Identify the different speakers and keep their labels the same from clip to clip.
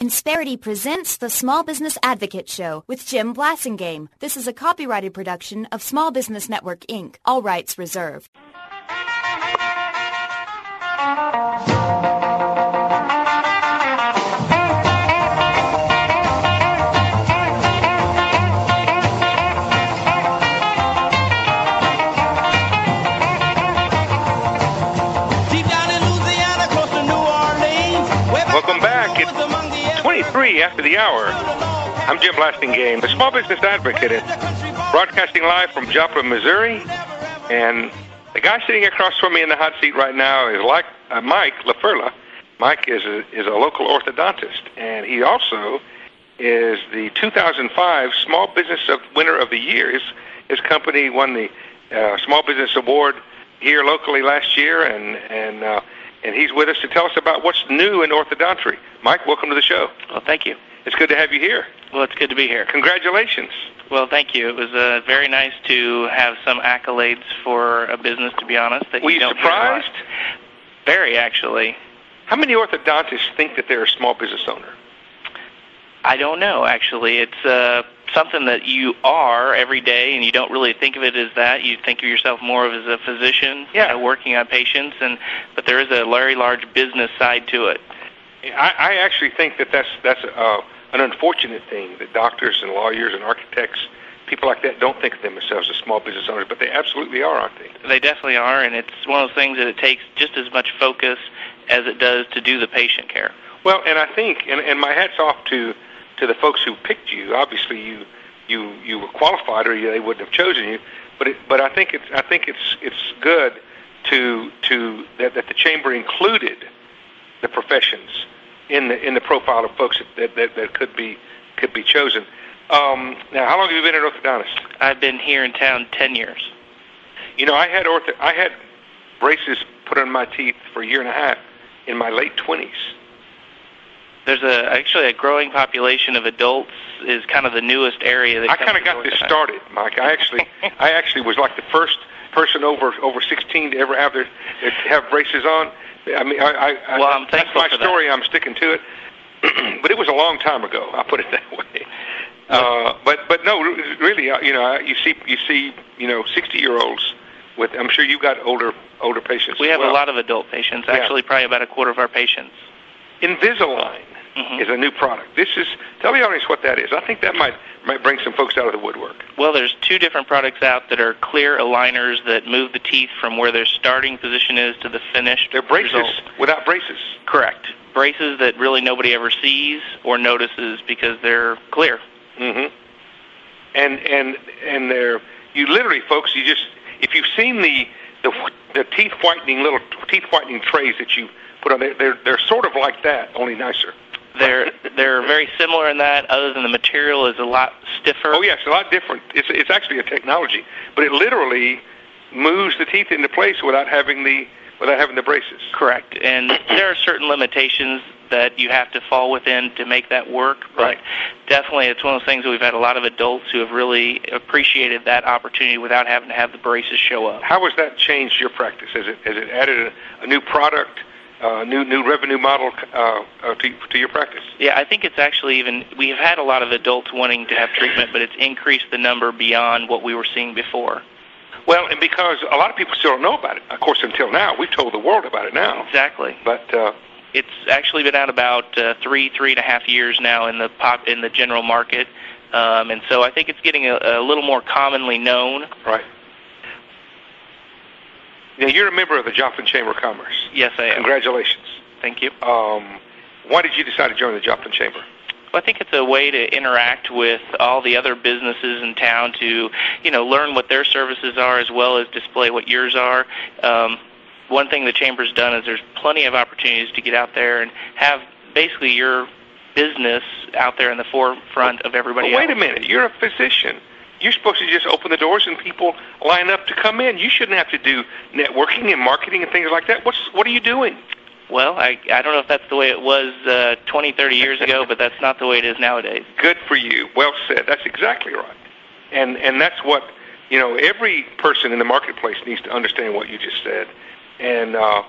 Speaker 1: Insperity presents the Small Business Advocate Show with Jim Blasingame. This is a copyrighted production of Small Business Network, Inc. All rights reserved.
Speaker 2: Welcome back. It's 23 after the hour. I'm Jim Blasingame, the Small Business Advocate, broadcasting live from Joplin, Missouri. And the guy sitting across from me in the hot seat right now is Mike LaFurla. Mike is a local orthodontist, and he also is the 2005 Small Business Winner of the Year. His company won the Small Business Award here locally last year, and he's with us to tell us about what's new in orthodontics. Mike, welcome to the show.
Speaker 3: Well, thank you.
Speaker 2: It's good to have you here.
Speaker 3: Well, it's good to be here.
Speaker 2: Congratulations.
Speaker 3: Well, thank you. It was very nice to have some accolades for a business, to be honest.
Speaker 2: Were you surprised?
Speaker 3: Very, actually.
Speaker 2: How many orthodontists think that they're a small business owner?
Speaker 3: I don't know, actually. It's something that you are every day, and you don't really think of it as that. You think of yourself more of as a physician, working on patients, but there is a very large business side to it.
Speaker 2: I actually think that's an unfortunate thing that doctors and lawyers and architects, people like that, don't think of themselves as small business owners, but they absolutely are, aren't they?
Speaker 3: They definitely are, and it's one of those things that it takes just as much focus as it does to do the patient care.
Speaker 2: Well, and I think, and my hat's off to the folks who picked you. Obviously, you were qualified, or they wouldn't have chosen you. But I think it's good that the chamber included the professions in the profile of folks that could be chosen. Now, how long have you been an orthodontist?
Speaker 3: I've been here in town 10 years.
Speaker 2: You know, I had braces put on my teeth for a year and a half in my late 20s.
Speaker 3: There's actually a growing population of adults is kind of the newest area.
Speaker 2: I kind of got this started, Mike. I actually was like the first person over 16 to ever have braces on. I mean,
Speaker 3: I'm thankful
Speaker 2: that's my story. I'm sticking to it. But it was a long time ago. I'll put it that way. But no, really, you see, 60-year-olds with. I'm sure you've got older patients.
Speaker 3: We have a lot of adult patients. Actually, probably about a quarter of our patients.
Speaker 2: Invisalign is a new product. Tell the audience what that is. I think that might bring some folks out of the woodwork.
Speaker 3: Well, there's two different products out that are clear aligners that move the teeth from where their starting position is to the finished
Speaker 2: They're braces
Speaker 3: result.
Speaker 2: Without braces.
Speaker 3: Correct. Braces that really nobody ever sees or notices because they're clear.
Speaker 2: Mm-hmm. And they're, you literally, folks, if you've seen the teeth whitening trays that you put on, they're sort of like that, only nicer.
Speaker 3: They're very similar in that, other than the material is a lot stiffer.
Speaker 2: Oh, yes, a lot different. It's actually a technology, but it literally moves the teeth into place without having the braces.
Speaker 3: Correct, and there are certain limitations that you have to fall within to make that work, but definitely it's one of those things that we've had a lot of adults who have really appreciated that opportunity without having to have the braces show up.
Speaker 2: How has that changed your practice? Has it added a new product? New revenue model to your practice?
Speaker 3: Yeah, I think it's actually we have had a lot of adults wanting to have treatment, but it's increased the number beyond what we were seeing before.
Speaker 2: Well, and because a lot of people still don't know about it. Of course, until now. We've told the world about it now.
Speaker 3: Exactly.
Speaker 2: But
Speaker 3: it's actually been out about 3.5 years now in the general market, and so I think it's getting a little more commonly known.
Speaker 2: Right. Now, you're a member of the Joplin Chamber of Commerce.
Speaker 3: Yes, I am.
Speaker 2: Congratulations.
Speaker 3: Thank you.
Speaker 2: Why did you decide to join the Joplin Chamber?
Speaker 3: Well, I think it's a way to interact with all the other businesses in town to, learn what their services are as well as display what yours are. One thing the Chamber's done is there's plenty of opportunities to get out there and have basically your business out there in the forefront of everybody else.
Speaker 2: Wait a minute. You're a physician. You're supposed to just open the doors and people line up to come in. You shouldn't have to do networking and marketing and things like that. What are you doing?
Speaker 3: Well, I don't know if that's the way it was 20, 30 years ago, but that's not the way it is nowadays.
Speaker 2: Good for you. Well said. That's exactly right. And that's what, every person in the marketplace needs to understand what you just said. And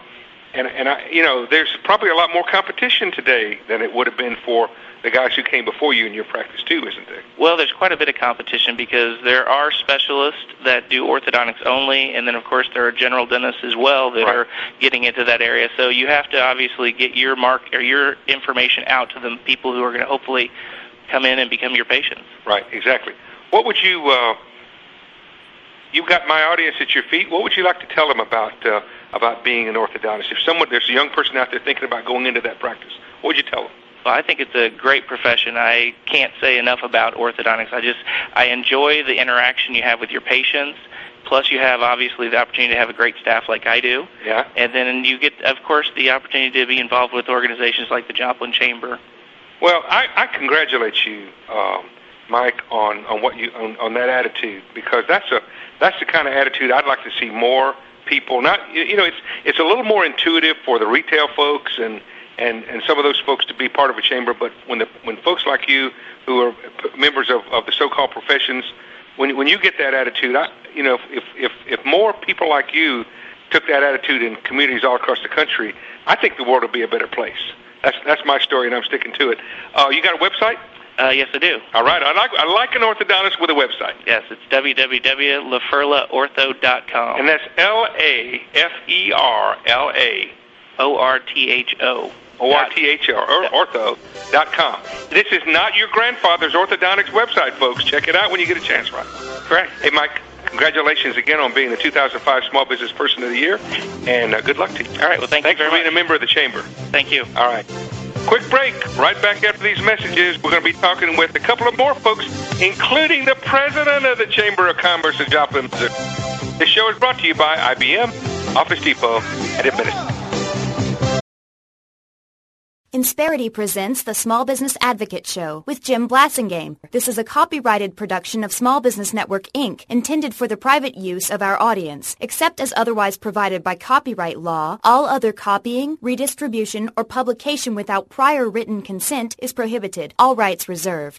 Speaker 2: And there's probably a lot more competition today than it would have been for the guys who came before you in your practice too, isn't there?
Speaker 3: Well, there's quite a bit of competition because there are specialists that do orthodontics only, and then, of course, there are general dentists as well that are getting into that area. So you have to obviously get your your information out to the people who are going to hopefully come in and become your patients.
Speaker 2: Right, exactly. What would you... You've got my audience at your feet. What would you like to tell them about being an orthodontist? If there's a young person out there thinking about going into that practice, what would you tell them?
Speaker 3: Well, I think it's a great profession. I can't say enough about orthodontics. I enjoy the interaction you have with your patients. Plus, you have, obviously, the opportunity to have a great staff like I do.
Speaker 2: Yeah.
Speaker 3: And then you get, of course, the opportunity to be involved with organizations like the Joplin Chamber.
Speaker 2: Well, I congratulate you, Mike, on on that attitude, because that's the kind of attitude I'd like to see more people. It's a little more intuitive for the retail folks and some of those folks to be part of a chamber, but when folks like you, who are members of the so-called professions, when you get that attitude, if more people like you took that attitude in communities all across the country, I think the world would be a better place. That's my story, and I'm sticking to it. You got a website?
Speaker 3: Yes, I do.
Speaker 2: All right. I like an orthodontist with a website.
Speaker 3: Yes, it's www.laferlaortho.com.
Speaker 2: And that's LAFERLA.
Speaker 3: ORTHO.
Speaker 2: ortho.com. This is not your grandfather's orthodontics website, folks. Check it out when you get a chance, right?
Speaker 3: Correct.
Speaker 2: Hey, Mike, congratulations again on being the 2005 Small Business Person of the Year, and good luck to you.
Speaker 3: All right, well, thanks
Speaker 2: for being a member of the Chamber.
Speaker 3: Thank you.
Speaker 2: All right. Quick break. Right back after these messages, we're going to be talking with a couple of more folks, including the president of the Chamber of Commerce of Joplin, Missouri. This show is brought to you by IBM, Office Depot, and Administration.
Speaker 1: Insperity presents the Small Business Advocate Show with Jim Blasingame. This is a copyrighted production of Small Business Network, Inc., intended for the private use of our audience. Except as otherwise provided by copyright law, all other copying, redistribution, or publication without prior written consent is prohibited. All rights reserved.